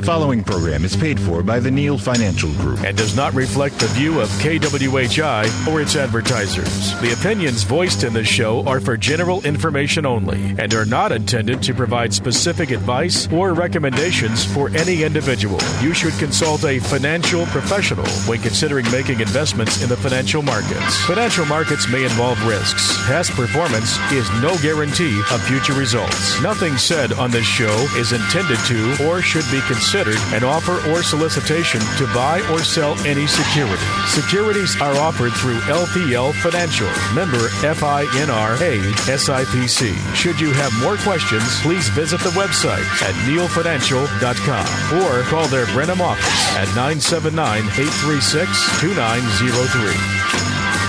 following program is paid for by the Neal Financial Group and does not reflect the view of KWHI or its advertisers. The opinions voiced in this show are for general information only and are not intended to provide specific advice or recommendations for any individual. You should consult a financial professional when considering making investments in the financial markets. Financial markets may involve risks. Past performance is no guarantee of future results. Nothing said on this show is intended to or should be considered an offer or solicitation to buy or sell any security. Securities are offered through LPL Financial, member FINRA SIPC. Should you have more questions, please visit the website at nealfinancial.com or call their Brenham office at 979-836-2903.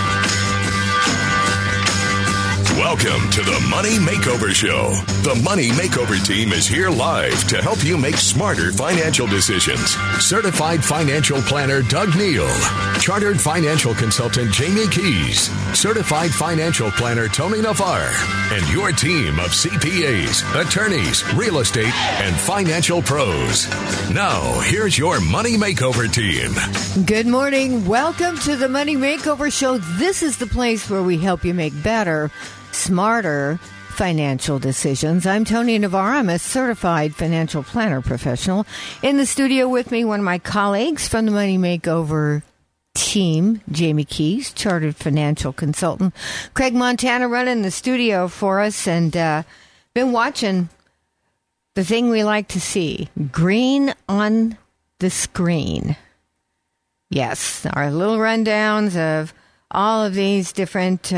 Welcome to the Money Makeover Show. The Money Makeover team is here live to help you make smarter financial decisions. Certified financial planner Doug Neal, chartered financial consultant Jamie Keys, certified financial planner Tony Navarre, and your team of CPAs, attorneys, real estate, and financial pros. Now, here's your Money Makeover team. Good morning. Welcome to the Money Makeover Show. This is the place where we help you make better, smarter financial decisions. I'm Tony Navarre. I'm a certified financial planner professional. In the studio with me, one of my colleagues from the Money Makeover team, Jamie Keys, chartered financial consultant. Craig Montana running the studio for us, and been watching the thing we like to see, green on the screen. Yes, our little rundowns of all of these different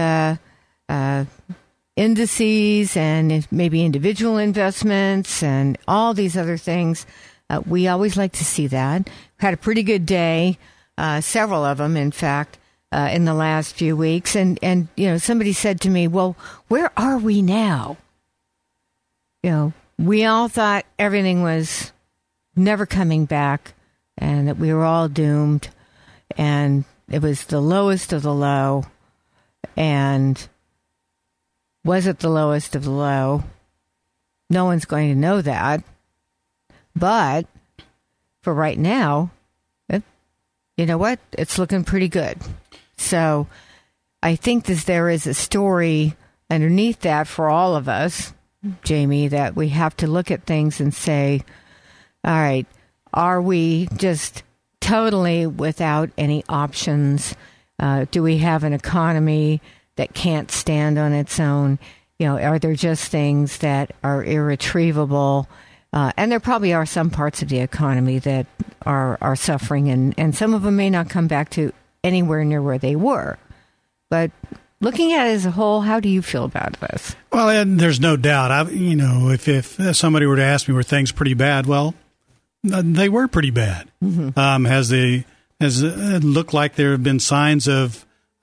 indices and maybe individual investments and all these other things. We always like to see that. Had a pretty good day, several of them, in fact, in the last few weeks. And you know, somebody said to me, well, where are we now? You know, we all thought everything was never coming back and that we were all doomed. And it was the lowest of the low. And was it the lowest of the low? No one's going to know that. But for right now, you know what? It's looking pretty good. So I think that there is a story underneath that for all of us, Jamie, that we have to look at things and say, all right, are we just totally without any options? Do we have an economy that can't stand on its own? You know, are there just things that are irretrievable? And there probably are some parts of the economy that are suffering, and some of them may not come back to anywhere near where they were. But looking at it as a whole, how do you feel about this? Well, there's no doubt. If somebody were to ask me, were things pretty bad? Well, they were pretty bad. Mm-hmm. Has it looked like there have been signs of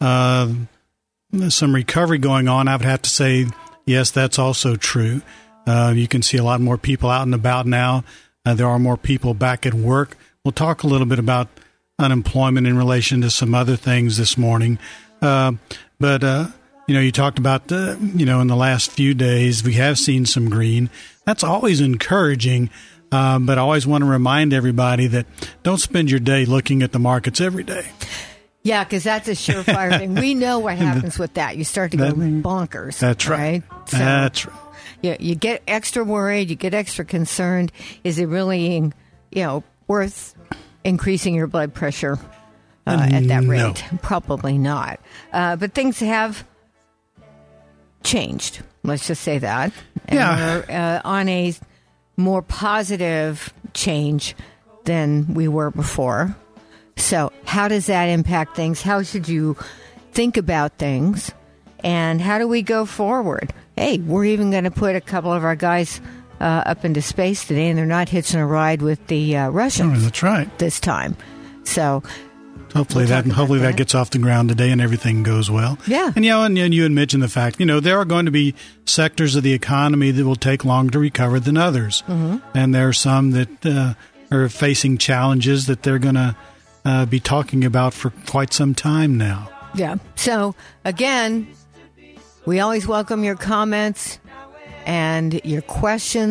some recovery going on? I would have to say, yes, that's also true. You can see a lot more people out and about now. There are more people back at work. We'll talk a little bit about unemployment in relation to some other things this morning. But you talked about, in the last few days, we have seen some green. That's always encouraging. But I always want to remind everybody that don't spend your day looking at the markets every day. Yeah, because that's a surefire thing. We know what happens with that. You start to go bonkers. That's right. So, that's right. You get extra worried. You get extra concerned. Is it really, worth increasing your blood pressure at that rate? No. Probably not. But things have changed. Let's just say that. And we're on a more positive change than we were before. So how does that impact things? How should you think about things? And how do we go forward? Hey, we're even going to put a couple of our guys up into space today, and they're not hitching a ride with the Russians. Oh, that's right. This time. So hopefully that gets off the ground today and everything goes well. Yeah. And you had mentioned the fact, there are going to be sectors of the economy that will take longer to recover than others. Mm-hmm. And there are some that are facing challenges that they're going to be talking about for quite some time now. Yeah. So, again, we always welcome your comments and your questions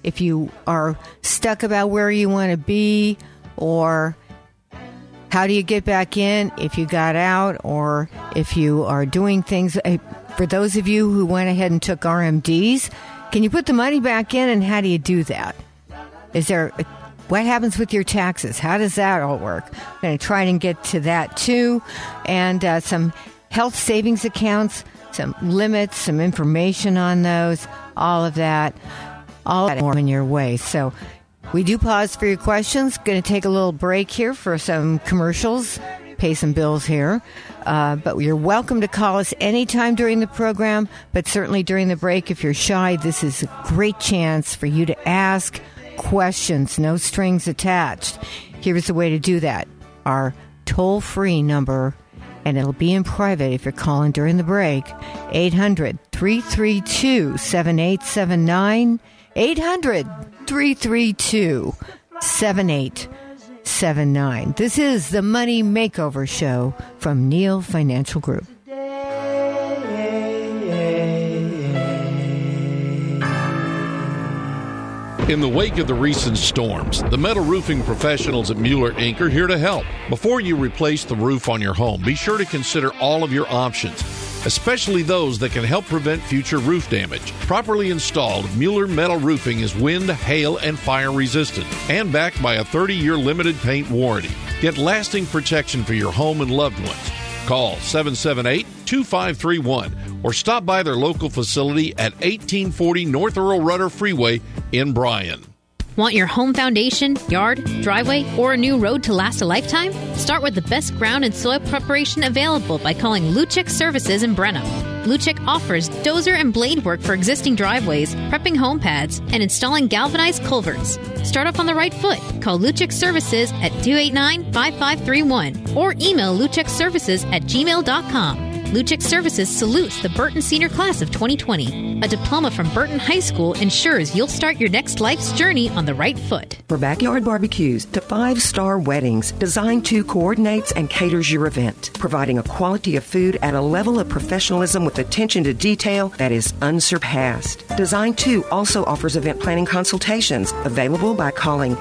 if you are stuck about where you want to be, or how do you get back in if you got out, or if you are doing things. For those of you who went ahead and took RMDs, can you put the money back in, and how do you do that? What happens with your taxes? How does that all work? I'm going to try and get to that too. And some health savings accounts, some limits, some information on those, all of that more in your way. So we do pause for your questions. Going to take a little break here for some commercials, pay some bills here. But you're welcome to call us anytime during the program, but certainly during the break. If you're shy, this is a great chance for you to ask questions, no strings attached. Here's the way to do that. Our toll-free number, and it'll be in private if you're calling during the break, 800-332-7879, 800-332-7879. This is the Money Makeover Show from Neal Financial Group. In the wake of the recent storms, the metal roofing professionals at Mueller Inc. are here to help. Before you replace the roof on your home, be sure to consider all of your options, especially those that can help prevent future roof damage. Properly installed, Mueller Metal Roofing is wind, hail, and fire resistant and backed by a 30-year limited paint warranty. Get lasting protection for your home and loved ones. Call 778-2531 or stop by their local facility at 1840 North Earl Rudder Freeway in Bryan. Want your home foundation, yard, driveway, or a new road to last a lifetime? Start with the best ground and soil preparation available by calling Luchek Services in Brenham. Luchek offers dozer and blade work for existing driveways, prepping home pads, and installing galvanized culverts. Start off on the right foot. Call Luchek Services at 289-5531 or email luchekservices@gmail.com. Luchek Services salutes the Burton Senior Class of 2020. A diploma from Burton High School ensures you'll start your next life's journey on the right foot. For backyard barbecues to 5-star weddings, Design 2 coordinates and caters your event, providing a quality of food at a level of professionalism with attention to detail that is unsurpassed. Design 2 also offers event planning consultations, available by calling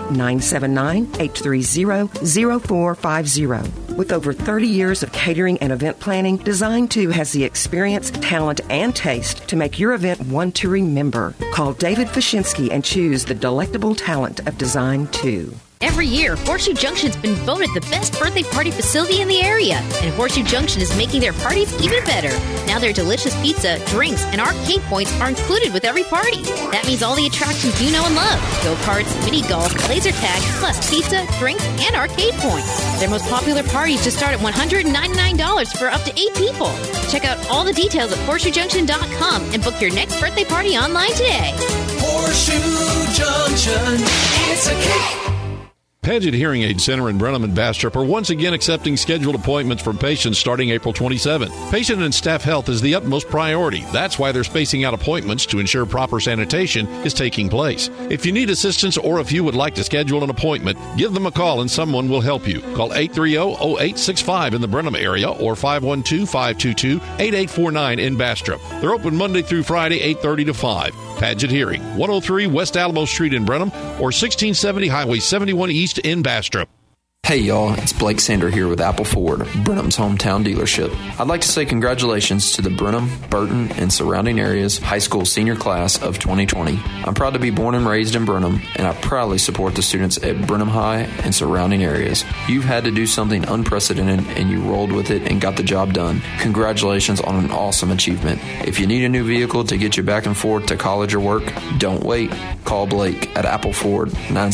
979-830-0450. With over 30 years of catering and event planning, Design 2 has the experience, talent, and taste to make your event one to remember. Call David Fashinsky and choose the delectable talent of Design 2. Every year, Horseshoe Junction's been voted the best birthday party facility in the area, and Horseshoe Junction is making their parties even better. Now their delicious pizza, drinks, and arcade points are included with every party. That means all the attractions you know and love: go-karts, mini golf, laser tag, plus pizza, drinks, and arcade points. Their most popular parties just start at $199 for up to 8 people. Check out all the details at horseshoejunction.com and book your next birthday party online today. Horseshoe Junction, it's a cake. Paget Hearing Aid Center in Brenham and Bastrop are once again accepting scheduled appointments for patients starting April 27th. Patient and staff health is the utmost priority. That's why they're spacing out appointments to ensure proper sanitation is taking place. If you need assistance or if you would like to schedule an appointment, give them a call and someone will help you. Call 830-0865 in the Brenham area or 512-522-8849 in Bastrop. They're open Monday through Friday, 8:30 to 5. Paget Hearing, 103 West Alamo Street in Brenham or 1670 Highway 71 East in Bastrop. Hey y'all, it's Blake Sander here with Apple Ford, Brenham's hometown dealership. I'd like to say congratulations to the Brenham, Burton, and surrounding areas high school senior class of 2020. I'm proud to be born and raised in Brenham, and I proudly support the students at Brenham High and surrounding areas. You've had to do something unprecedented, and you rolled with it and got the job done. Congratulations on an awesome achievement. If you need a new vehicle to get you back and forth to college or work, don't wait. Call Blake at Apple Ford,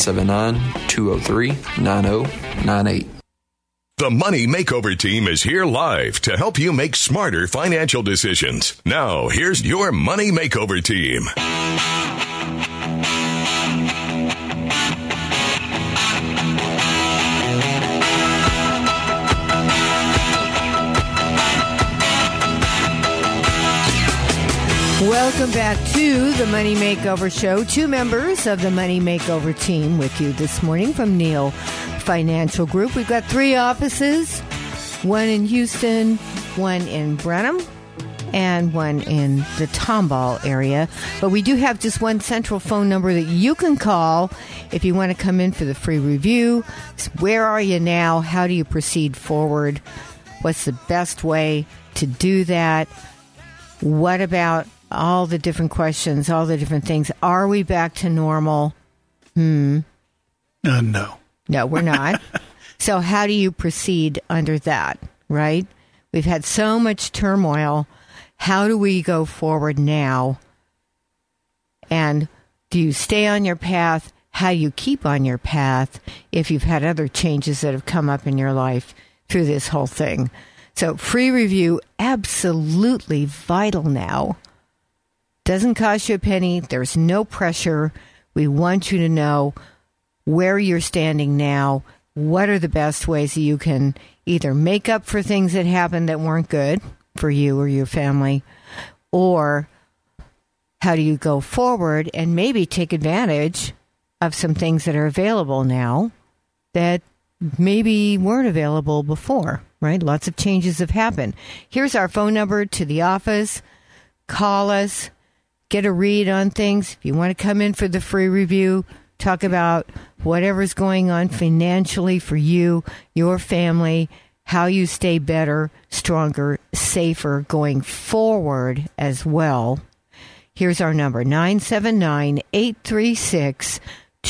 979-203-9098. The Money Makeover Team is here live to help you make smarter financial decisions. Now, here's your Money Makeover Team. Welcome back to the Money Makeover Show. 2 members of the Money Makeover Team with you this morning from Neal Financial Group. We've got 3 offices, one in Houston, one in Brenham, and one in the Tomball area. But we do have just one central phone number that you can call if you want to come in for the free review. Where are you now? How do you proceed forward? What's the best way to do that? What about all the different questions, all the different things? Are we back to normal? No. No, we're not. So how do you proceed under that, right? We've had so much turmoil. How do we go forward now? And do you stay on your path? How do you keep on your path if you've had other changes that have come up in your life through this whole thing? So free review, absolutely vital now. Doesn't cost you a penny. There's no pressure. We want you to know where you're standing now. What are the best ways that you can either make up for things that happened that weren't good for you or your family, or how do you go forward and maybe take advantage of some things that are available now that maybe weren't available before, right? Lots of changes have happened. Here's our phone number to the office. Call us. Get a read on things. If you want to come in for the free review, talk about whatever's going on financially for you, your family, how you stay better, stronger, safer going forward as well. Here's our number, 979-836-2903.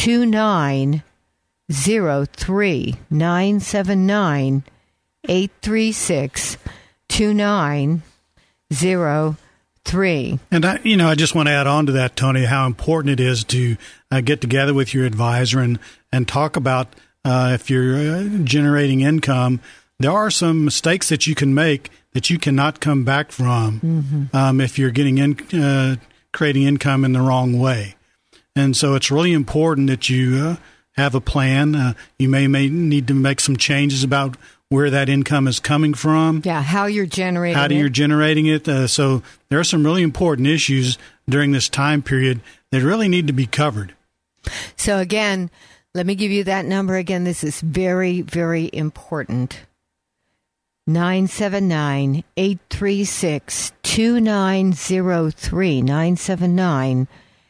979-836-2903. And I just want to add on to that, Tony, how important it is to get together with your advisor and talk about if you're generating income. There are some mistakes that you can make that you cannot come back from if you're getting creating income in the wrong way. And so it's really important that you have a plan. You may need to make some changes about where that income is coming from. Yeah, how you're generating it. How you're generating it. So there are some really important issues during this time period that really need to be covered. So again, let me give you that number again. This is very, very important. 979-836-2903.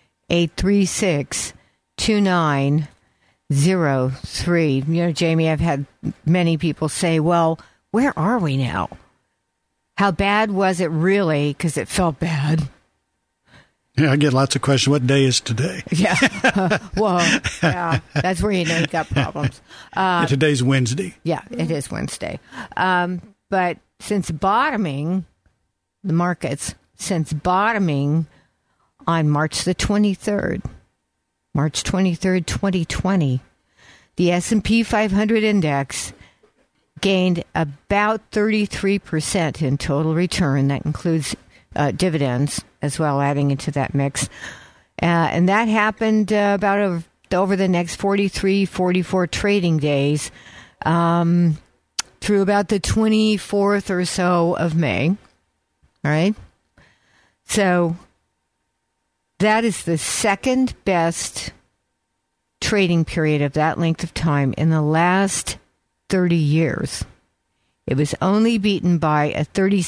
979-836-2903. You know, Jamie, I've had many people say, well, where are we now? How bad was it really? Because it felt bad. Yeah, I get lots of questions. What day is today? Yeah. Well, yeah, that's where you know you've got problems. Today's Wednesday. Yeah, it is Wednesday. But since bottoming, the markets, since bottoming on March the 23rd, March 23rd, 2020, the S&P 500 index gained about 33% in total return. That includes dividends as well, adding into that mix. And that happened about over the next 43, 44 trading days through about the 24th or so of May. All right? So that is the second best trading period of that length of time in the last 30 years. It was only beaten by a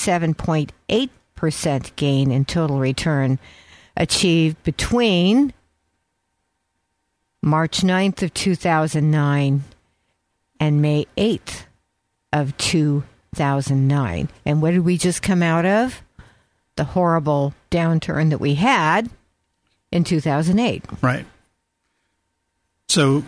37.8% gain in total return achieved between March 9th of 2009 and May 8th of 2009. And what did we just come out of? The horrible downturn that we had in 2008. Right. So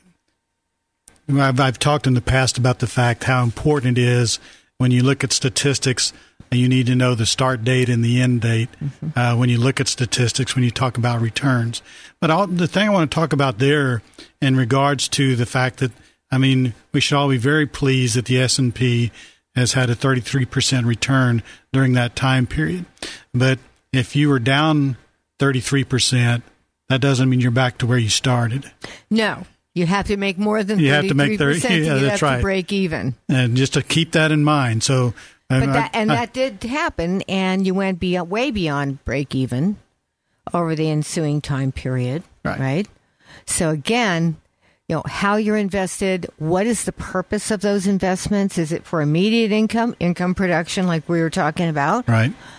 I've talked in the past about the fact how important it is when you look at statistics, you need to know the start date and the end date when you look at statistics, when you talk about returns. But the thing I want to talk about there in regards to the fact that, I mean, we should all be very pleased that the S&P has had a 33% return during that time period. But if you were down 33%, that doesn't mean you're back to where you started. No. You have to make more than 33%. You have to make 30%. Yeah, that's right. To break even. And just to keep that in mind. So, that did happen, and you went way beyond break even over the ensuing time period. Right? So again, you know, how you're invested, what is the purpose of those investments? Is it for immediate income production like we were talking about? Right.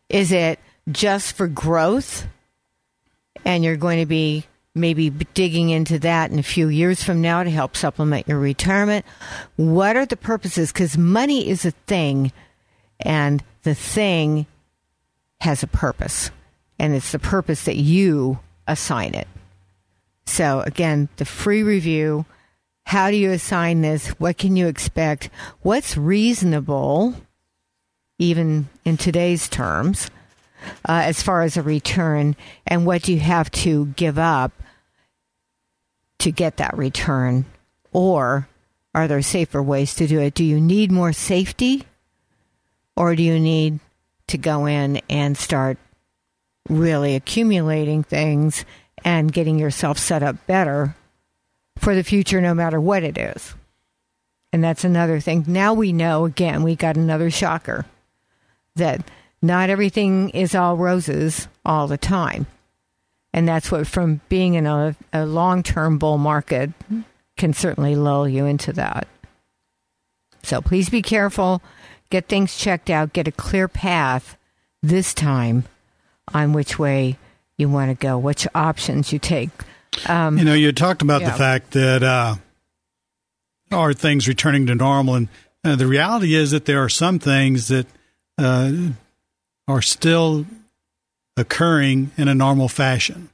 Is it just for growth? And you're going to be maybe digging into that in a few years from now to help supplement your retirement. What are the purposes? Because money is a thing, and the thing has a purpose. And it's the purpose that you assign it. So, again, the free review. How do you assign this? What can you expect? What's reasonable, even in today's terms, as far as a return? And what do you have to give up to get that return? Or are there safer ways to do it? Do you need more safety? Or do you need to go in and start really accumulating things and getting yourself set up better for the future, no matter what it is? And that's another thing. Now we know, again, we got another shocker, that not everything is all roses all the time. And that's what, from being in a long-term bull market, can certainly lull you into that. So please be careful. Get things checked out. Get a clear path this time on which way you want to go, which options you take. You talked about the fact that are things returning to normal, and the reality is that there are some things that are still occurring in a normal fashion.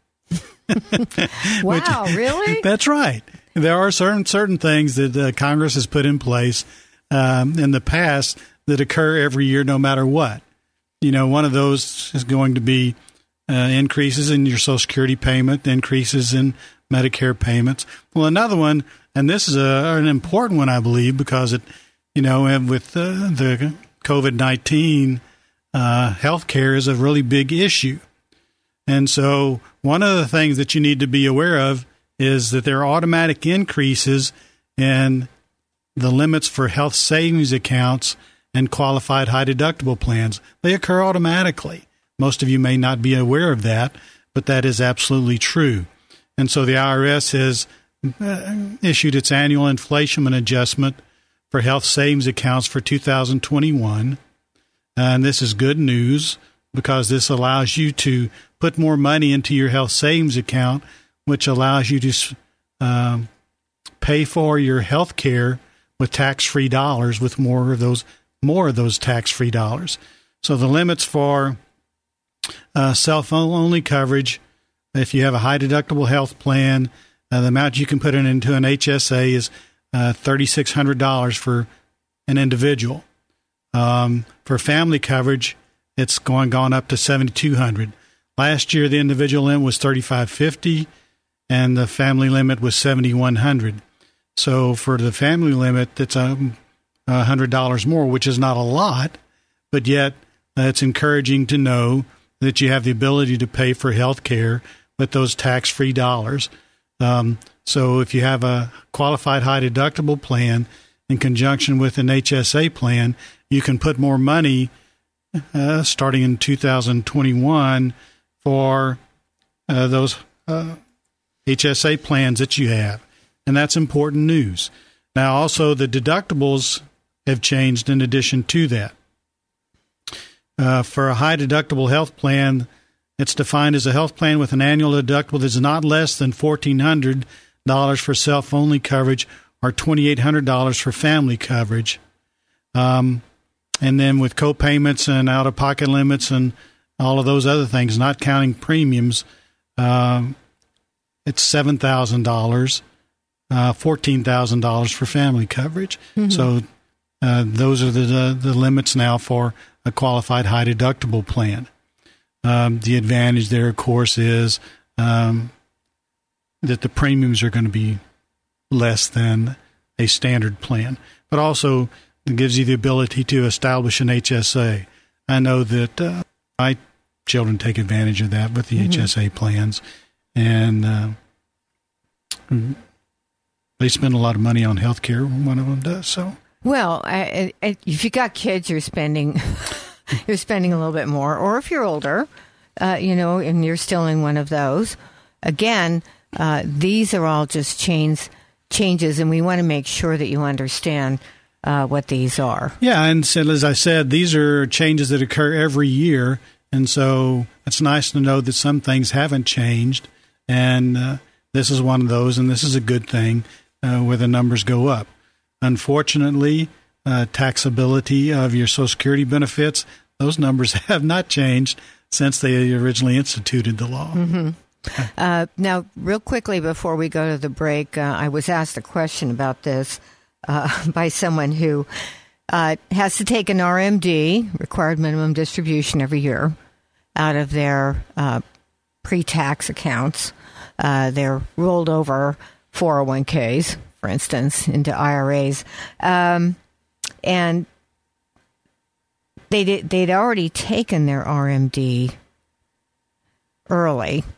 Wow, really? That's right. There are certain things that Congress has put in place in the past that occur every year, no matter what. One of those is going to be increases in your Social Security payment, increases in Medicare payments. Well, another one, and this is an important one, I believe, because with the COVID-19, healthcare is a really big issue. And so one of the things that you need to be aware of is that there are automatic increases in the limits for health savings accounts and qualified high deductible plans. They occur automatically. Most of you may not be aware of that, but that is absolutely true. And so the IRS has issued its annual inflation adjustment for health savings accounts for 2021. And this is good news because this allows you to put more money into your health savings account, which allows you to pay for your health care with tax-free dollars, with more of those tax-free dollars. So the limits for cell phone only coverage, if you have a high deductible health plan, the amount you can put into an HSA is $3,600 for an individual. For family coverage, it's gone up to $7,200. Last year, the individual limit was $3,550, and the family limit was $7,100. So for the family limit, that's $100 more, which is not a lot, but yet it's encouraging to know that you have the ability to pay for health care with those tax-free dollars. So if you have a qualified high deductible plan in conjunction with an HSA plan, you can put more money starting in 2021 for those HSA plans that you have. And that's important news. Now, also, the deductibles have changed in addition to that. For a high deductible health plan, it's defined as a health plan with an annual deductible that is not less than $1,400 for self-only coverage or $2,800 for family coverage. And then with co-payments and out-of-pocket limits and all of those other things, not counting premiums, it's $7,000, $14,000 for family coverage. Mm-hmm. So those are the limits now for a qualified high deductible plan. The advantage there, of course, is that the premiums are going to be less than a standard plan, but also it gives you the ability to establish an HSA. I know that my children take advantage of that with the HSA plans, and they spend a lot of money on health care. One of them does. So, well, if you got kids, you're spending a little bit more. Or if you're older, and you're still in one of those. Again, these are all just changes, and we want to make sure that you understand what these are. Yeah, and so as I said, these are changes that occur every year, And so it's nice to know that some things haven't changed, and this is one of those, and this is a good thing where the numbers go up. Unfortunately, taxability of your Social Security benefits, those numbers have not changed since they originally instituted the law. Mm-hmm. Now, real quickly before we go to the break, I was asked a question about this by someone who has to take an RMD, required minimum distribution, every year out of their pre-tax accounts. They're rolled over 401ks, for instance, into IRAs. And they'd already taken their RMD early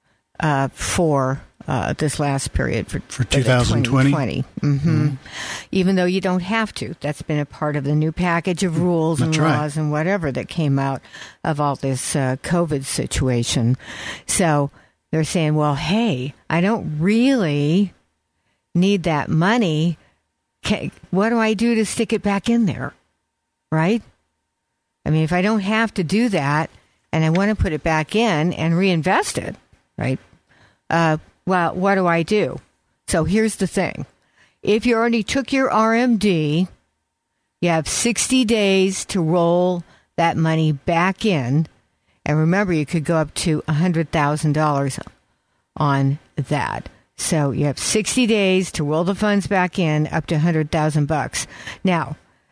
for this last period for 2020. Mm-hmm. Even though you don't have to. That's been a part of the new package of rules and laws and whatever that came out of all this COVID situation. So they're saying, well, hey, I don't really need that money. What do I do to stick it back in there? Right? I mean, if I don't have to do that and I want to put it back in and reinvest it, right? Well, what do I do? So here's the thing. If you already took your RMD, you have 60 days to roll that money back in. And remember, you could go up to $100,000 on that. So you have 60 days to roll the funds back in up to $100,000. Now,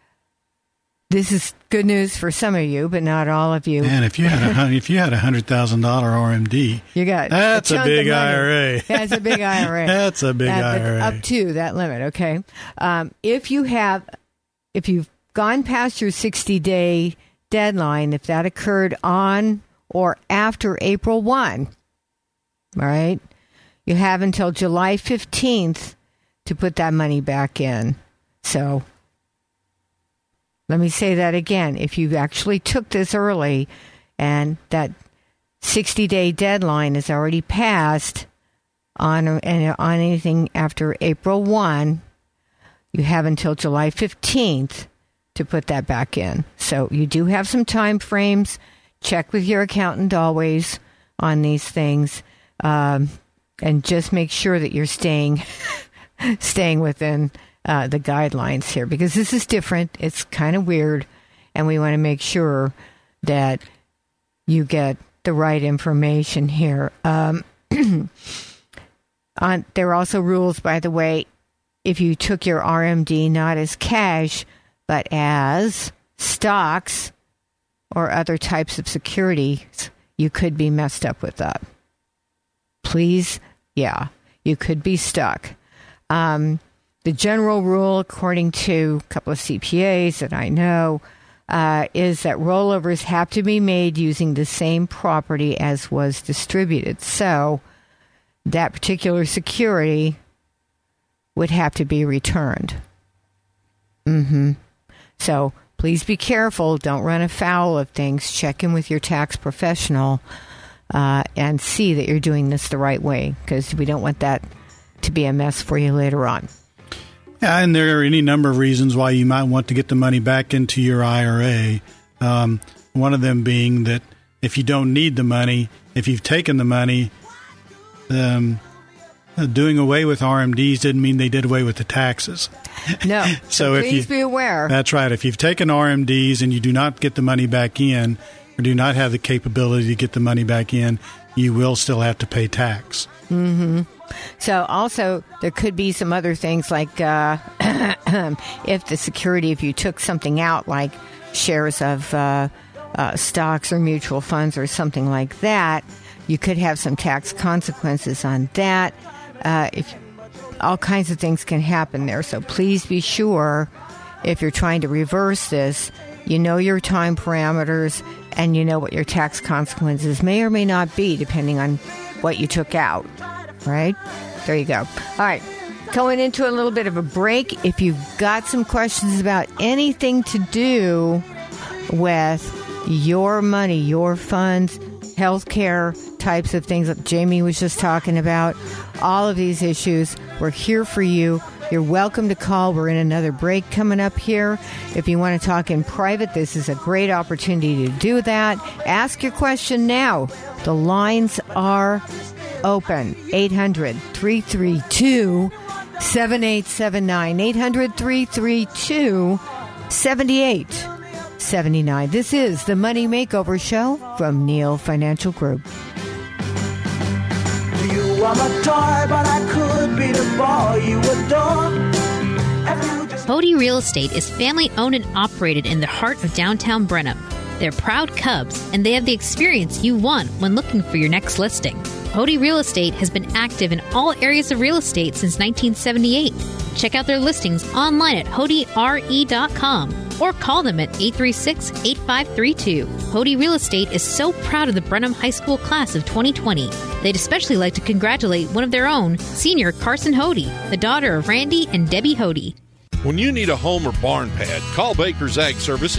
this is good news for some of you, but not all of you. And if you had $100,000 RMD, you got that's a big IRA. That's a big IRA. That's a big IRA. Up to that limit, okay. If you've gone past your 60-day deadline, if that occurred on or after April 1, all right, you have until July 15th to put that money back in. So let me say that again. If you actually took this early and that 60-day deadline is already passed on anything after April 1, you have until July 15th to put that back in. So you do have some time frames. Check with your accountant always on these things. And just make sure that you're staying within the guidelines here, because this is different. It's kind of weird, and we want to make sure that you get the right information here. There are also rules, by the way, if you took your RMD not as cash, but as stocks or other types of securities, you could be messed up with that. Please, you could be stuck. The general rule, according to a couple of CPAs that I know, is that rollovers have to be made using the same property as was distributed. So that particular security would have to be returned. So please be careful. Don't run afoul of things. Check in with your tax professional and see that you're doing this the right way, because we don't want that to be a mess for you later on. Yeah, and there are any number of reasons why you might want to get the money back into your IRA. One of them being that if you don't need the money, if you've taken the money, doing away with RMDs didn't mean they did away with the taxes. No, so please be aware. That's right. If you've taken RMDs and you do not get the money back in, or do not have the capability to get the money back in, you will still have to pay tax. So also, there could be some other things like if the security, if you took something out like shares of stocks or mutual funds or something like that, you could have some tax consequences on that. If all kinds of things can happen there. So please be sure, if you're trying to reverse this, you know your time parameters and you know what your tax consequences may or may not be depending on what you took out. Right? There you go. All right. Going into a little bit of a break. If you've got some questions about anything to do with your money, your funds, healthcare types of things that Jamie was just talking about, all of these issues, we're here for you. You're welcome to call. We're in another break coming up here. If you want to talk in private, this is a great opportunity to do that. Ask your question now. The lines are open. 800-332-7879. 800-332-7879. This is the Money Makeover Show from Neal Financial Group. You are my toy, but I could be the boy you adore. Hody Real Estate is family-owned and operated in the heart of downtown Brenham. They're proud Cubs, and they have the experience you want when looking for your next listing. Hody Real Estate has been active in all areas of real estate since 1978. Check out their listings online at HodyRE.com or call them at 836-8532. Hody Real Estate is so proud of the Brenham High School class of 2020. They'd especially like to congratulate one of their own, senior Carson Hody, the daughter of Randy and Debbie Hody. When you need a home or barn pad, call Baker's Ag Service at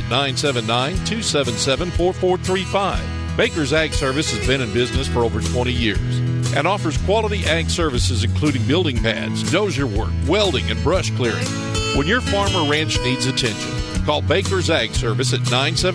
979-277-4435. Baker's Ag Service has been in business for over 20 years and offers quality ag services including building pads, dozer work, welding, and brush clearing. When your farm or ranch needs attention, call Baker's Ag Service at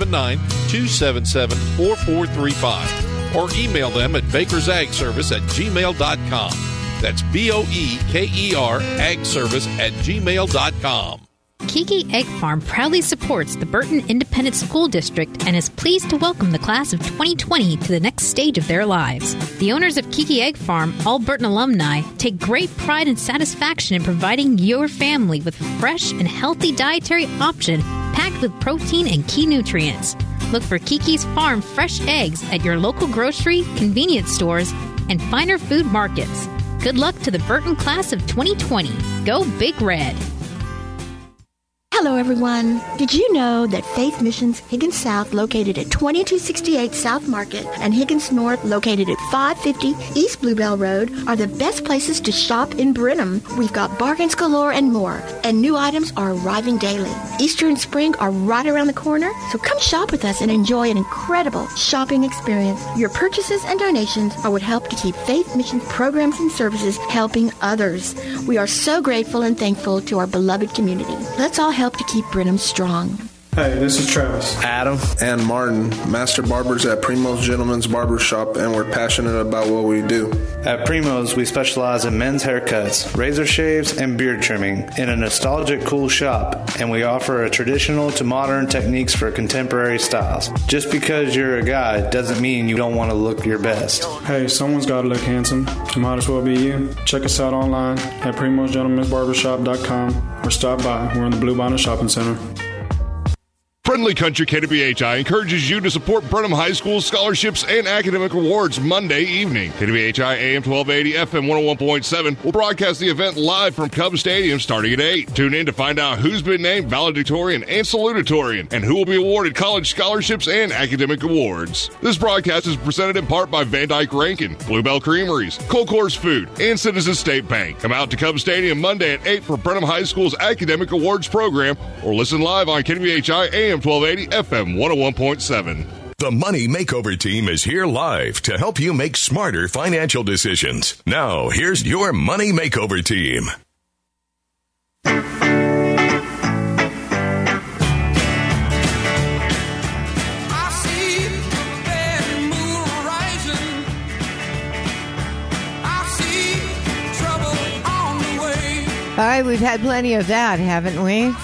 979-277-4435 or email them at bakersagservice@gmail.com. That's BOEKER agservice@gmail.com. Kiki Egg Farm proudly supports the Burton Independent School District and is pleased to welcome the class of 2020 to the next stage of their lives. The owners of Kiki Egg Farm, all Burton alumni, take great pride and satisfaction in providing your family with a fresh and healthy dietary option packed with protein and key nutrients. Look for Kiki's Farm fresh eggs at your local grocery, convenience stores, and finer food markets. Good luck to the Burton class of 2020. Go Big Red. Hello, everyone. Did you know that Faith Missions Higgins South, located at 2268 South Market, and Higgins North, located at 550 East Bluebell Road, are the best places to shop in Brenham? We've got bargains galore and more, and new items are arriving daily. Easter and spring are right around the corner, so come shop with us and enjoy an incredible shopping experience. Your purchases and donations are what help to keep Faith Missions programs and services helping others. We are so grateful and thankful to our beloved community. Let's all help to keep Brenham strong. Hey, this is Travis, Adam, and Martin, master barbers at Primo's Gentlemen's Barbershop, and we're passionate about what we do. At Primo's, we specialize in men's haircuts, razor shaves, and beard trimming in a nostalgic, cool shop, and we offer a traditional to modern techniques for contemporary styles. Just because you're a guy doesn't mean you don't want to look your best. Hey, someone's got to look handsome. It might as well be you. Check us out online at primosgentlemensbarbershop.com or stop by. We're in the Blue Bonnet Shopping Center. Friendly Country KWHI encourages you to support Brenham High School's scholarships and academic awards Monday evening. KWHI AM 1280 FM 101.7 will broadcast the event live from Cubs Stadium starting at 8. Tune in to find out who's been named valedictorian and salutatorian and who will be awarded college scholarships and academic awards. This broadcast is presented in part by Van Dyke Rankin, Bluebell Creameries, Colcourse Food, and Citizens State Bank. Come out to Cubs Stadium Monday at 8 for Brenham High School's academic awards program or listen live on KWHI AM 1280 FM 101.7. The Money Makeover Team is here live to help you make smarter financial decisions. Now, here's your Money Makeover Team. All right, we've had plenty of that, haven't we?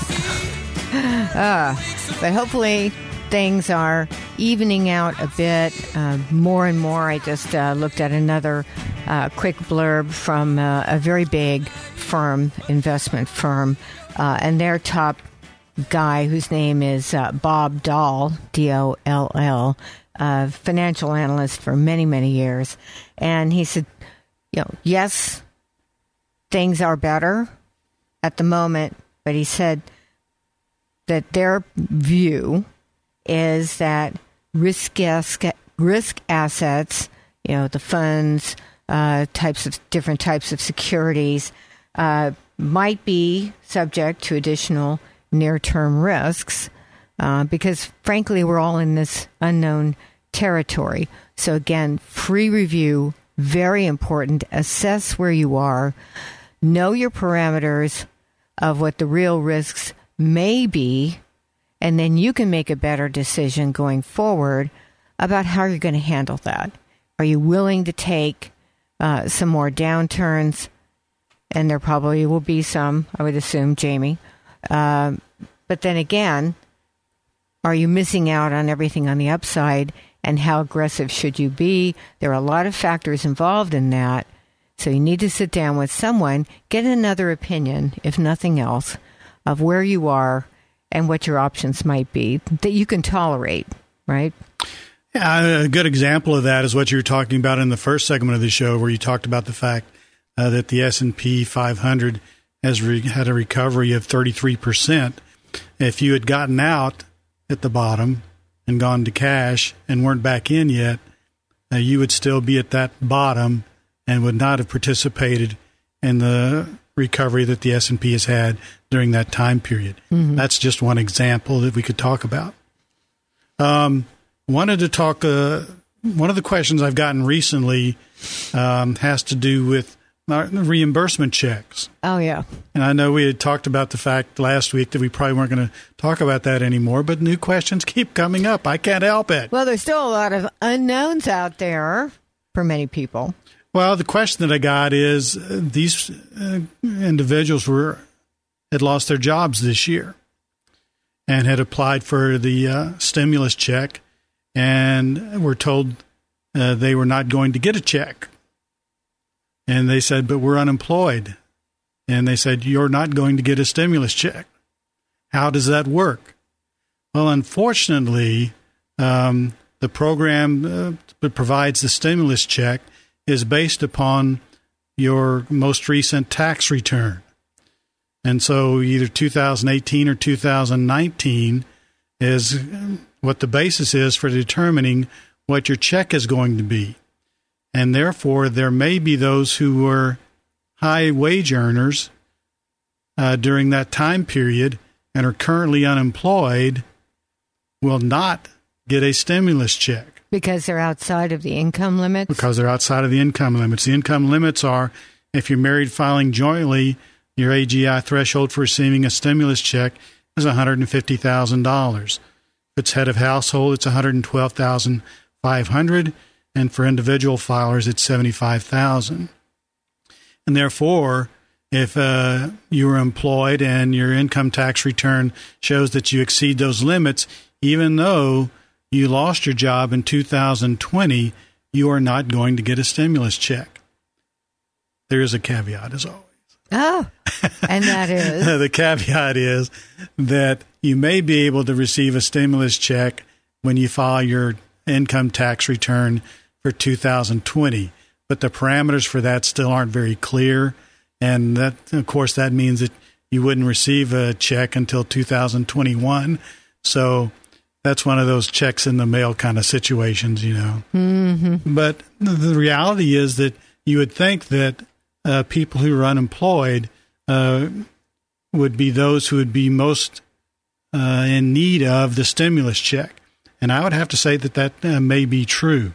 But hopefully things are evening out a bit more and more. I just looked at another quick blurb from a very big firm, investment firm, and their top guy, whose name is Bob Doll, D-O-L-L, financial analyst for many, many years. And he said, yes, things are better at the moment, but he said that their view is that risk assets, the funds, different types of securities, might be subject to additional near-term risks because, frankly, we're all in this unknown territory. So, again, free review, very important. Assess where you are. Know your parameters. of what the real risks may be, and then you can make a better decision going forward about how you're going to handle that. Are you willing to take some more downturns? And there probably will be some, I would assume, Jamie. But then again, are you missing out on everything on the upside? And how aggressive should you be? There are a lot of factors involved in that. So you need to sit down with someone, get another opinion, if nothing else, of where you are and what your options might be that you can tolerate, right? Yeah, a good example of that is what you were talking about in the first segment of the show, where you talked about the fact that the S&P 500 has had a recovery of 33%. If you had gotten out at the bottom and gone to cash and weren't back in yet, you would still be at that bottom and would not have participated in the recovery that the S&P has had during that time period. Mm-hmm. That's just one example that we could talk about. Wanted to talk, one of the questions I've gotten recently has to do with reimbursement checks. Oh, yeah. And I know we had talked about the fact last week that we probably weren't going to talk about that anymore, but new questions keep coming up. I can't help it. Well, there's still a lot of unknowns out there for many people. Well, the question that I got is these individuals had lost their jobs this year and had applied for the stimulus check and were told they were not going to get a check. And they said, but we're unemployed. And they said, you're not going to get a stimulus check. How does that work? Well, unfortunately, the program that provides the stimulus check is based upon your most recent tax return. And so either 2018 or 2019 is what the basis is for determining what your check is going to be. And therefore, there may be those who were high wage earners during that time period and are currently unemployed will not get a stimulus check. Because they're outside of the income limits? Because they're outside of the income limits. The income limits are, if you're married filing jointly, your AGI threshold for receiving a stimulus check is $150,000. If it's head of household, it's $112,500, and for individual filers, it's $75,000. And therefore, if you are employed and your income tax return shows that you exceed those limits, even though you lost your job in 2020, you are not going to get a stimulus check. There is a caveat, as always. Oh, and that is? The caveat is that you may be able to receive a stimulus check when you file your income tax return for 2020, but the parameters for that still aren't very clear, and that, of course, that means that you wouldn't receive a check until 2021, so that's one of those checks in the mail kind of situations, you know. Mm-hmm. But the reality is that you would think that people who are unemployed would be those who would be most in need of the stimulus check. And I would have to say that may be true.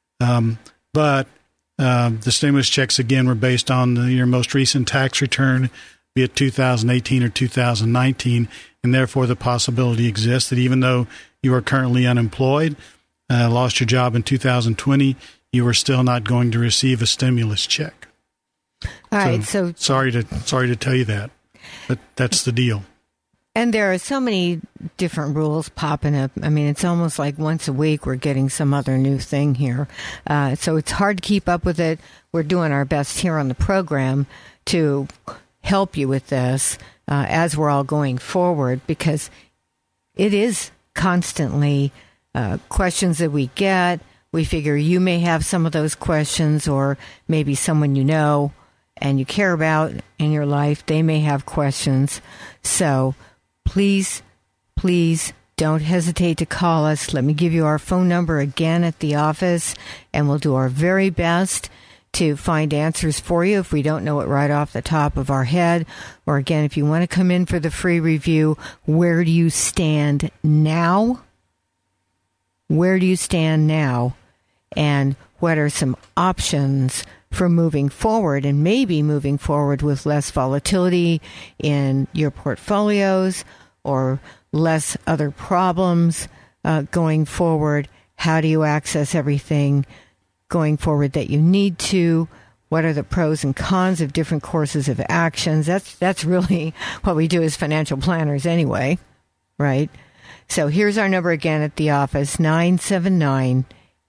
But the stimulus checks, again, were based on your most recent tax return, be it 2018 or 2019, and therefore the possibility exists that even though you are currently unemployed, lost your job in 2020, you are still not going to receive a stimulus check. All right, so sorry to tell you that, but that's the deal. And there are so many different rules popping up. I mean, it's almost like once a week we're getting some other new thing here. So it's hard to keep up with it. We're doing our best here on the program to help you with this as we're all going forward, because it is constantly questions that we get. We figure you may have some of those questions, or maybe someone you know and you care about in your life, they may have questions. So please don't hesitate to call us. Let me give you our phone number again at the office, and we'll do our very best to find answers for you if we don't know it right off the top of our head. Or again, if you want to come in for the free review, where do you stand now? Where do you stand now? And what are some options for moving forward, and maybe moving forward with less volatility in your portfolios or less other problems going forward. How do you access everything going forward that you need to? What are the pros and cons of different courses of actions? That's really what we do as financial planners anyway, right? So here's our number again at the office, 979-836-2903,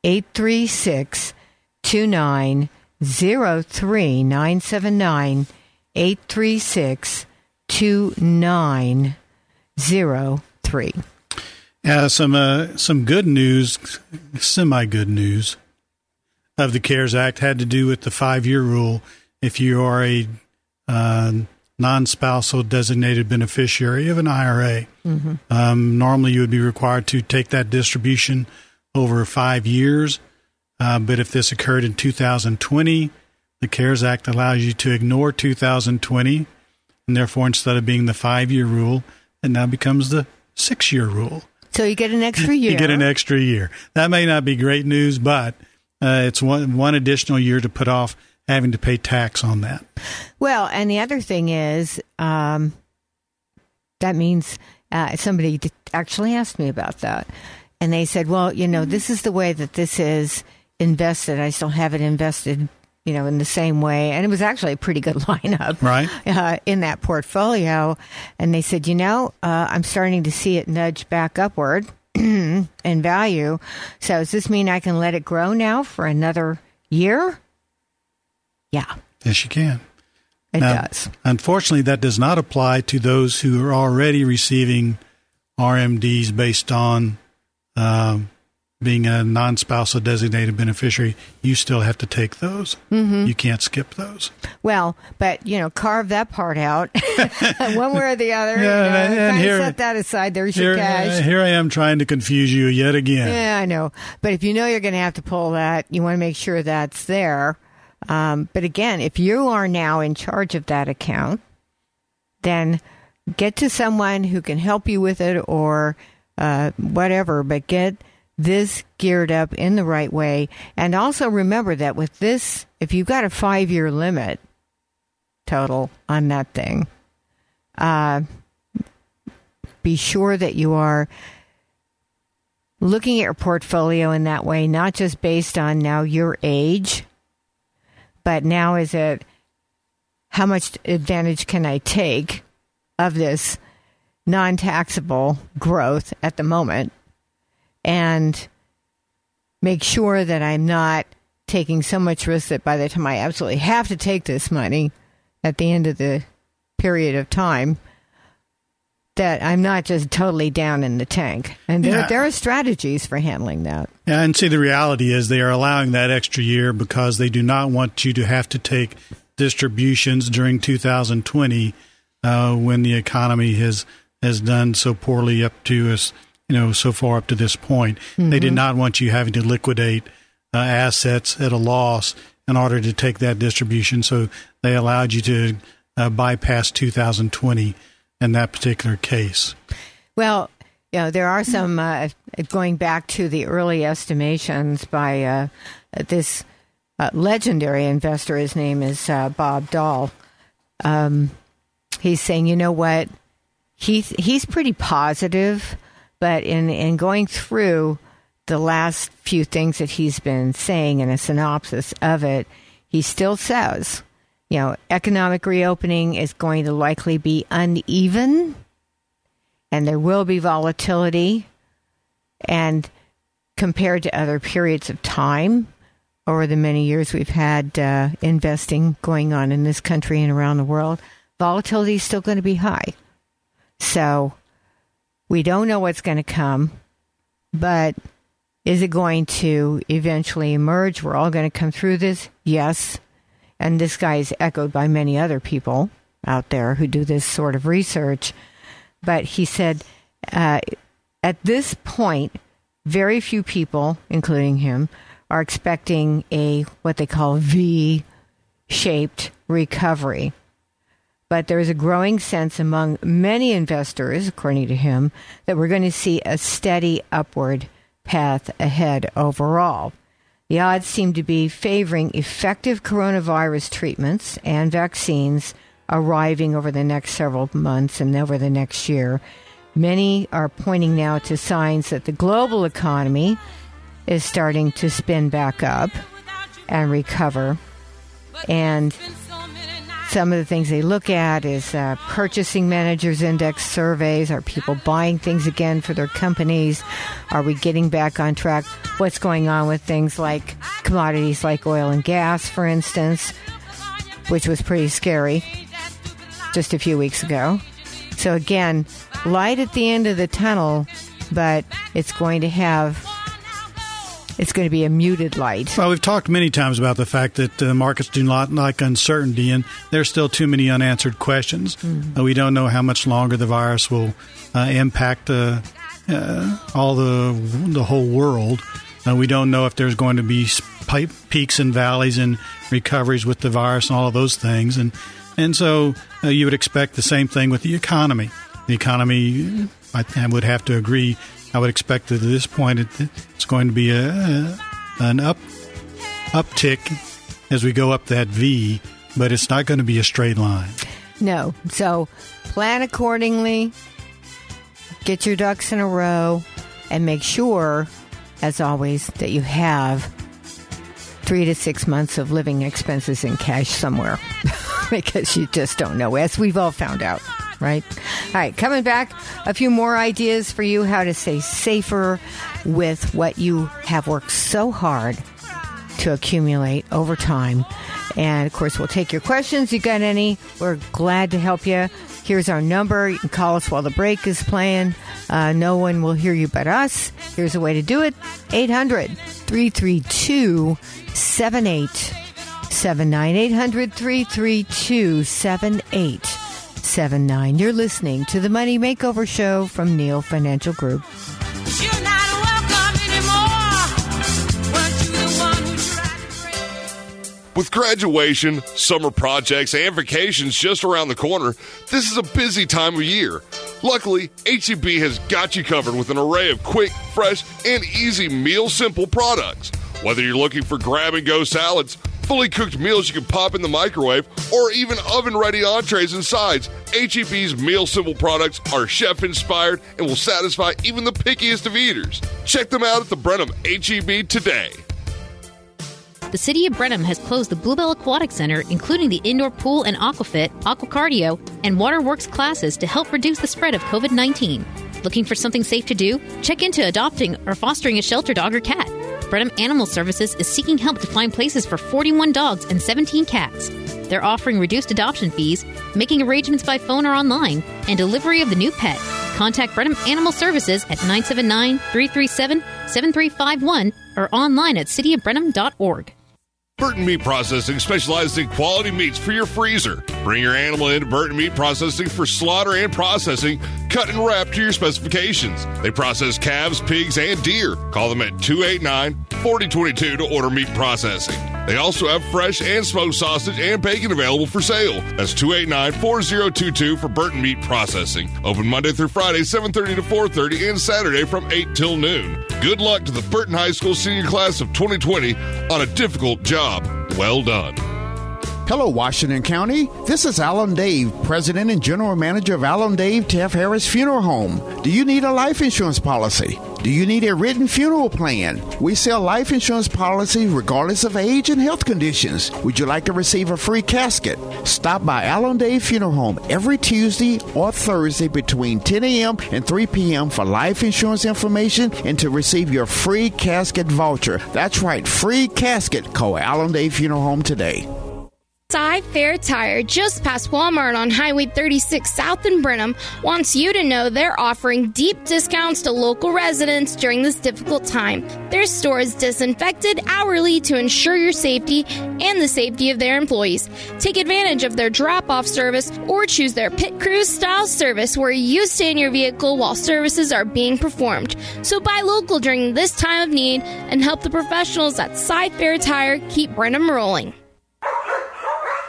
979-836-2903. Some good news, semi-good news of the CARES Act had to do with the 5-year rule. If you are a non-spousal designated beneficiary of an IRA, normally you would be required to take that distribution over 5 years. But if this occurred in 2020, the CARES Act allows you to ignore 2020, and therefore instead of being the 5-year rule, it now becomes the 6-year rule. So you get an extra year. You get an extra year. That may not be great news, but it's one additional year to put off having to pay tax on that. Well, and the other thing is that means somebody actually asked me about that. And they said, well, this is the way that this is invested. I still have it invested, in the same way. And it was actually a pretty good lineup in that portfolio. And they said, I'm starting to see it nudge back upward in value. So does this mean I can let it grow now for another year? Yeah. Yes, you can. It does. Unfortunately, that does not apply to those who are already receiving RMDs based on being a non-spousal designated beneficiary. You still have to take those. Mm-hmm. You can't skip those. Well, but, carve that part out one way or the other. And set that aside. There's your cash. Here I am trying to confuse you yet again. Yeah, I know. But if you know you're going to have to pull that, you want to make sure that's there. But again, if you are now in charge of that account, then get to someone who can help you with it or whatever, but get this geared up in the right way. And also remember that with this, if you've got a 5-year limit total on that thing, be sure that you are looking at your portfolio in that way, not just based on now your age, but now is it how much advantage can I take of this non-taxable growth at the moment, and make sure that I'm not taking so much risk that by the time I absolutely have to take this money at the end of the period of time, that I'm not just totally down in the tank. And there are strategies for handling that. Yeah, and see, the reality is they are allowing that extra year because they do not want you to have to take distributions during 2020 when the economy has done so poorly up to us, so far up to this point. Mm-hmm. They did not want you having to liquidate assets at a loss in order to take that distribution. So they allowed you to bypass 2020 in that particular case. Well, there are some, going back to the early estimations by this legendary investor. His name is Bob Dahl. He's saying, you know what, he's pretty positive, but in going through the last few things that he's been saying in a synopsis of it, he still says, economic reopening is going to likely be uneven, and there will be volatility. And compared to other periods of time over the many years we've had investing going on in this country and around the world, volatility is still going to be high. So we don't know what's going to come, but is it going to eventually emerge? We're all going to come through this? Yes. And this guy is echoed by many other people out there who do this sort of research. But he said, at this point, very few people, including him, are expecting what they call V-shaped recovery. But there is a growing sense among many investors, according to him, that we're going to see a steady upward path ahead overall. The odds seem to be favoring effective coronavirus treatments and vaccines arriving over the next several months and over the next year. Many are pointing now to signs that the global economy is starting to spin back up and recover. And some of the things they look at is purchasing managers index surveys. Are people buying things again for their companies? Are we getting back on track? What's going on with things like commodities like oil and gas, for instance, which was pretty scary just a few weeks ago. So again, light at the end of the tunnel, but it's going to be a muted light. Well, we've talked many times about the fact that markets do not like uncertainty, and there's still too many unanswered questions. Mm-hmm. We don't know how much longer the virus will impact all the whole world. We don't know if there's going to be peaks and valleys and recoveries with the virus and all of those things. And so you would expect the same thing with the economy. The economy, I would have to agree, I would expect that at this point it's going to be an uptick as we go up that V, but it's not going to be a straight line. No. So plan accordingly, get your ducks in a row, and make sure, as always, that you have 3 to 6 months of living expenses in cash somewhere because you just don't know, as we've all found out. Right? All right, coming back, a few more ideas for you how to stay safer with what you have worked so hard to accumulate over time. And, of course, we'll take your questions. You got any? We're glad to help you. Here's our number. You can call us while the break is playing. No one will hear you but us. Here's a way to do it. 800-332-7879. 800-332-7879. You're listening to the Money Makeover Show from Neal Financial Group. You're not welcome anymore. Weren't you the one who tried to break? With graduation, summer projects, and vacations just around the corner, this is a busy time of year. Luckily, H-E-B has got you covered with an array of quick, fresh, and easy meal simple products. Whether you're looking for grab-and-go salads, fully cooked meals you can pop in the microwave, or even oven-ready entrees and sides, H-E-B's Meal Simple products are chef-inspired and will satisfy even the pickiest of eaters. Check them out at the Brenham H-E-B today. The City of Brenham has closed the Bluebell Aquatic Center, including the indoor pool and aquafit, aquacardio, and waterworks classes to help reduce the spread of COVID-19. Looking for something safe to do? Check into adopting or fostering a shelter dog or cat. Brenham Animal Services is seeking help to find places for 41 dogs and 17 cats. They're offering reduced adoption fees, making arrangements by phone or online, and delivery of the new pet. Contact Brenham Animal Services at 979-337-7351 or online at cityofbrenham.org. Burton Meat Processing specializes in quality meats for your freezer. Bring your animal into Burton Meat Processing for slaughter and processing, cut and wrap to your specifications. They process calves, pigs, and deer. Call them at 289-4022 to order meat processing. They also have fresh and smoked sausage and bacon available for sale. That's 289-4022 for Burton Meat Processing. Open Monday through Friday, 7:30 to 4:30, and Saturday from 8 till noon. Good luck to the Burton High School senior class of 2020 on a difficult job. Well done. Hello, Washington County. This is Alan Dave, President and General Manager of Alan Dave Taft Harris Funeral Home. Do you need a life insurance policy? Do you need a written funeral plan? We sell life insurance policies regardless of age and health conditions. Would you like to receive a free casket? Stop by Alan Dave Funeral Home every Tuesday or Thursday between 10 a.m. and 3 p.m. for life insurance information and to receive your free casket voucher. That's right, free casket. Call Alan Dave Funeral Home today. Cy Fair Tire, just past Walmart on Highway 36 South in Brenham, wants you to know they're offering deep discounts to local residents during this difficult time. Their store is disinfected hourly to ensure your safety and the safety of their employees. Take advantage of their drop-off service or choose their pit crew style service where you stay in your vehicle while services are being performed. So buy local during this time of need and help the professionals at Cy Fair Tire keep Brenham rolling.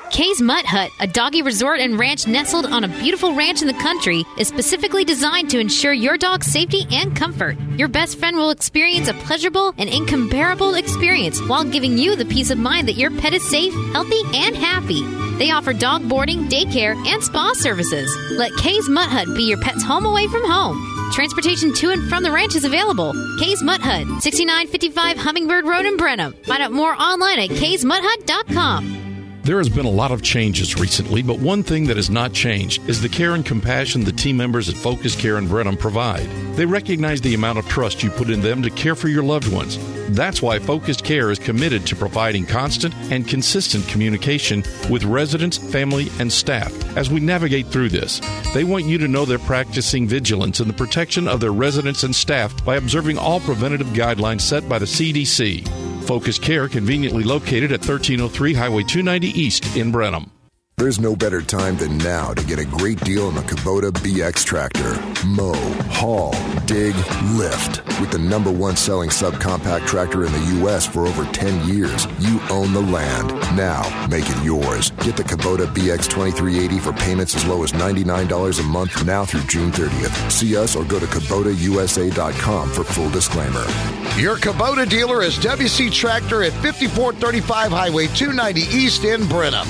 Kay's Mutt Hut, a doggy resort and ranch nestled on a beautiful ranch in the country, is specifically designed to ensure your dog's safety and comfort. Your best friend will experience a pleasurable and incomparable experience while giving you the peace of mind that your pet is safe, healthy, and happy. They offer dog boarding, daycare, and spa services. Let Kay's Mutt Hut be your pet's home away from home. Transportation to and from the ranch is available. Kay's Mutt Hut, 6955 Hummingbird Road in Brenham. Find out more online at kaysmutthut.com. There has been a lot of changes recently, but one thing that has not changed is the care and compassion the team members at Focus Care in Brenham provide. They recognize the amount of trust you put in them to care for your loved ones. That's why Focused Care is committed to providing constant and consistent communication with residents, family, and staff as we navigate through this. They want you to know they're practicing vigilance in the protection of their residents and staff by observing all preventative guidelines set by the CDC. Focused Care, conveniently located at 1303 Highway 290 East in Brenham. There's no better time than now to get a great deal on the Kubota BX tractor. Mow, haul, dig, lift. With the #1 selling subcompact tractor in the U.S. for over 10 years, you own the land. Now, make it yours. Get the Kubota BX 2380 for payments as low as $99 a month now through June 30th. See us or go to KubotaUSA.com for full disclaimer. Your Kubota dealer is WC Tractor at 5435 Highway 290 East in Brenham.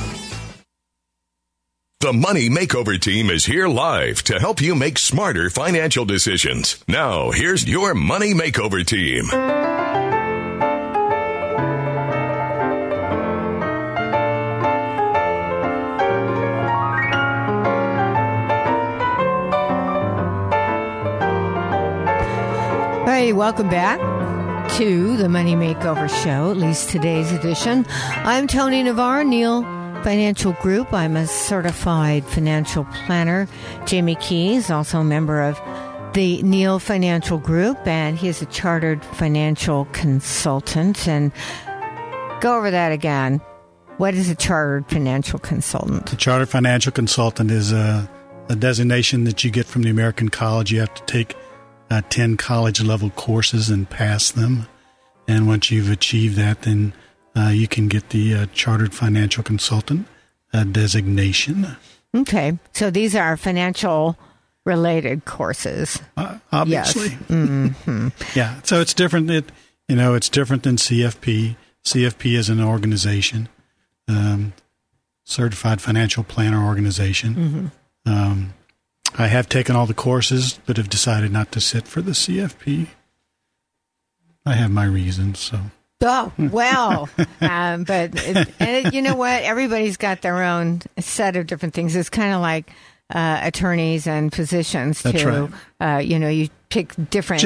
The Money Makeover Team is here live to help you make smarter financial decisions. Now, here's your Money Makeover Team. Hey, welcome back to the Money Makeover Show, at least today's edition. I'm Tony Navarre, Neil Financial Group. I'm a certified financial planner. Jamie Keys, also a member of the Neil Financial Group, and he is a chartered financial consultant. And go over that again. What is a chartered financial consultant? A chartered financial consultant is a designation that you get from the American College. You have to take 10 college-level courses and pass them. And once you've achieved that, then you can get the Chartered Financial Consultant designation. Okay. So these are financial-related courses. Obviously. Yes. Mm-hmm. Yeah. So it's different. It's different than CFP. CFP is an organization, Certified Financial Planner Organization. Mm-hmm. I have taken all the courses, but have decided not to sit for the CFP. I have my reasons, so. Oh, well, but you know what? Everybody's got their own set of different things. It's kind of like attorneys and physicians, That's too. Right. You pick different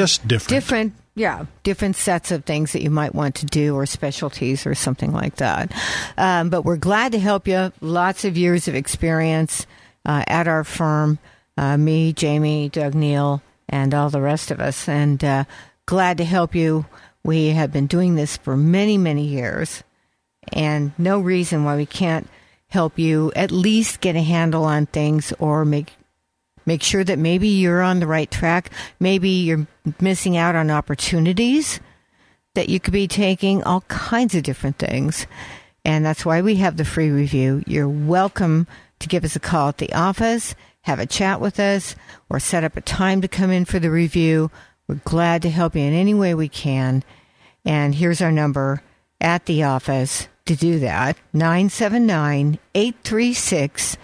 sets of things that you might want to do, or specialties or something like that. But we're glad to help you. Lots of years of experience at our firm. Me, Jamie, Doug, Neil, and all the rest of us. And glad to help you. We have been doing this for many, many years, and no reason why we can't help you at least get a handle on things, or make sure that maybe you're on the right track. Maybe you're missing out on opportunities that you could be taking, all kinds of different things. And that's why we have the free review. You're welcome to give us a call at the office, have a chat with us, or set up a time to come in for the review. We're glad to help you in any way we can. And here's our number at the office to do that, 979-836-2903,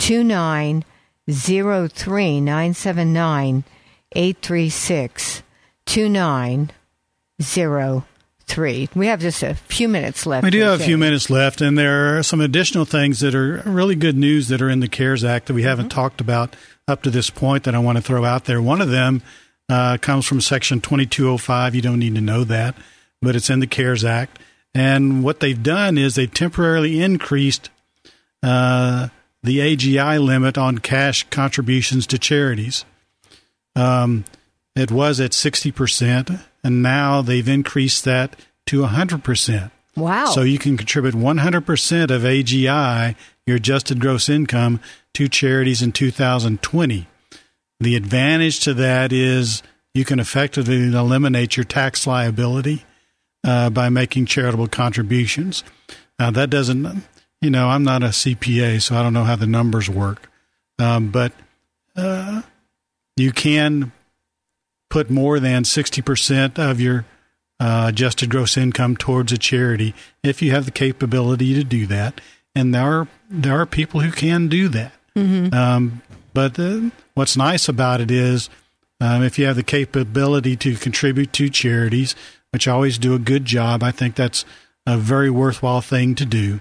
979-836-2903. We have just a few minutes left. We do have a few minutes left, and there are some additional things that are really good news that are in the CARES Act that we haven't talked about up to this point that I want to throw out there. One of them comes from Section 2205. You don't need to know that, but it's in the CARES Act. And what they've done is they've temporarily increased the AGI limit on cash contributions to charities. It was at 60%, and now they've increased that to 100%. Wow. So you can contribute 100% of AGI, your adjusted gross income, to charities in 2020. The advantage to that is you can effectively eliminate your tax liability by making charitable contributions. Now, that doesn't, I'm not a CPA, so I don't know how the numbers work. But you can put more than 60% of your adjusted gross income towards a charity if you have the capability to do that. And there are people who can do that. Mm-hmm. But what's nice about it is if you have the capability to contribute to charities, which always do a good job, I think that's a very worthwhile thing to do,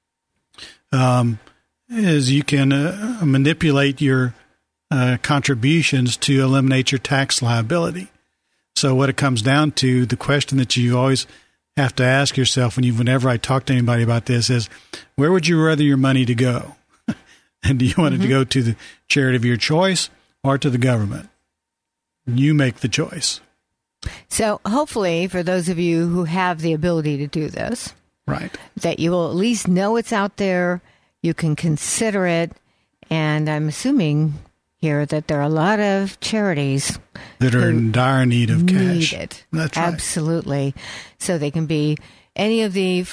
is you can manipulate your contributions to eliminate your tax liability. So what it comes down to, the question that you always have to ask yourself whenever I talk to anybody about this is, where would you rather your money to go? And do you want it to go to the charity of your choice or to the government? You make the choice. So hopefully for those of you who have the ability to do this, right, that you will at least know it's out there, you can consider it, and I'm assuming here that there are a lot of charities that are in dire need of cash. Need it. That's right. Absolutely. So they can be any of the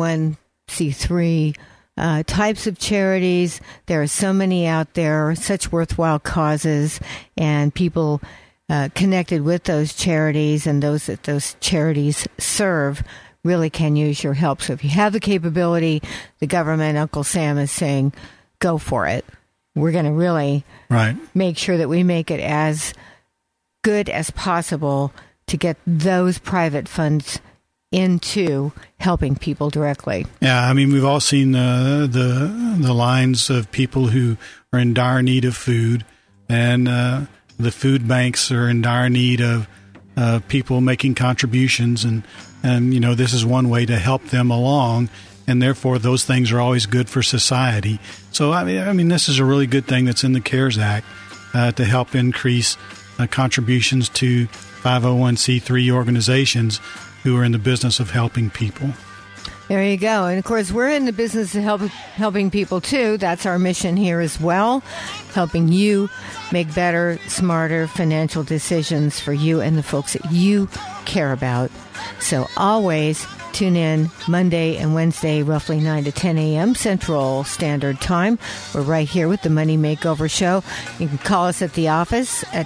501c3 types of charities. There are so many out there, such worthwhile causes, and people connected with those charities and those that those charities serve really can use your help. So if you have the capability, the government, Uncle Sam is saying, go for it. We're going to really make sure that we make it as good as possible to get those private funds into helping people directly. Yeah, I mean, we've all seen the lines of people who are in dire need of food, and the food banks are in dire need of people making contributions, and this is one way to help them along. And therefore, those things are always good for society. So, I mean, this is a really good thing that's in the CARES Act to help increase contributions to 501c3 organizations who are in the business of helping people. There you go. And, of course, we're in the business of helping people, too. That's our mission here as well, helping you make better, smarter financial decisions for you and the folks that you care about. So always tune in Monday and Wednesday, roughly 9 to 10 a.m. Central Standard Time. We're right here with the Money Makeover Show. You can call us at the office at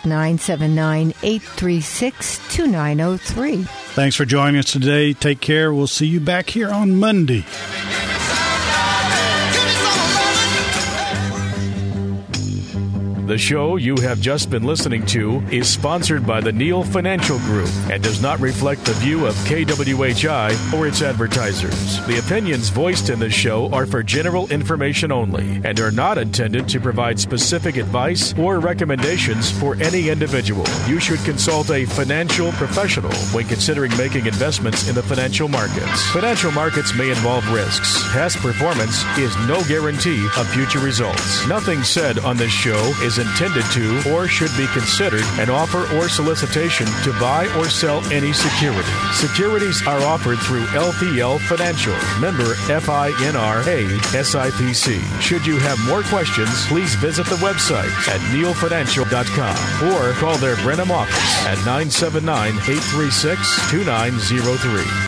979-836-2903. Thanks for joining us today. Take care. We'll see you back here on Monday. The show you have just been listening to is sponsored by the Neal Financial Group and does not reflect the view of KWHI or its advertisers. The opinions voiced in this show are for general information only and are not intended to provide specific advice or recommendations for any individual. You should consult a financial professional when considering making investments in the financial markets. Financial markets may involve risks. Past performance is no guarantee of future results. Nothing said on this show is intended to or should be considered an offer or solicitation to buy or sell any security. Securities are offered through LPL Financial, member FINRA SIPC. Should you have more questions, please visit the website at nealfinancial.com or call their Brenham office at 979-836-2903.